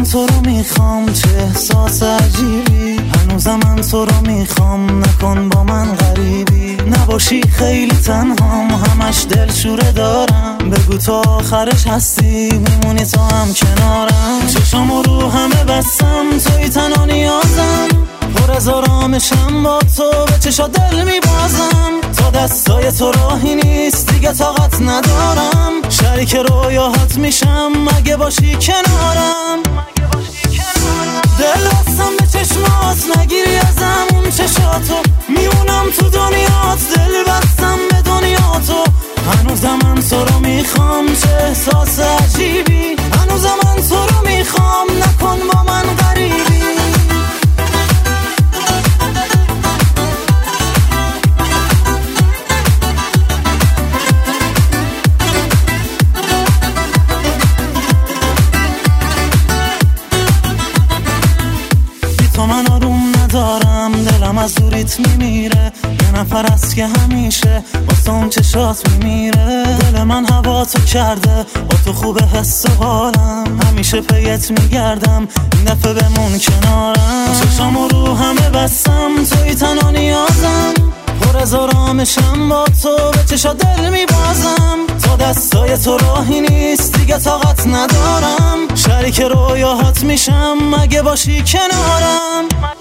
تو رو میخوام، چه احساس عجیبی. هنوزم من تو رو میخوام، نکن با من غریبی. نباشی خیلی تنهام، همش دلشوره دارم. بگو تا آخرش هستی، میمونی تا هم کنارم. چشامو رو همه بستم، توی تنها نیازم. پر از آرامشم با تو، به چشا دل میبازم. تا دستای تو راهی نیست، دیگه طاقت ندارم. شریک رویاهات میشم اگه باشی کنارم. دل بستم به چشمات، نگیری ازم اون چشاتو. میمونم تو دنیات، دل بستم به دنیاتو. هنوزم من تو رو میخوام، چه احساس عجیبی. هنوزم من تو رو میخوام، نکن با من غریبی. تو من آروم ندارم، دلم از دوریت میمیره. یه نفر است که همیشه واسه اون چشات میمیره. دل من هوا تو کرده، با تو خوبه حس و حالم. همیشه پیت میگردم، این دفعه بمون کنارم. چشامو رو همه بستم، توی تنها نیازم. پر از آرامشم با تو، به چشا دل میبازم. تا دستای تو راهی نیست، دیگه طاقت ندارم. شریک رویاهات میشم اگه باشی کنارم.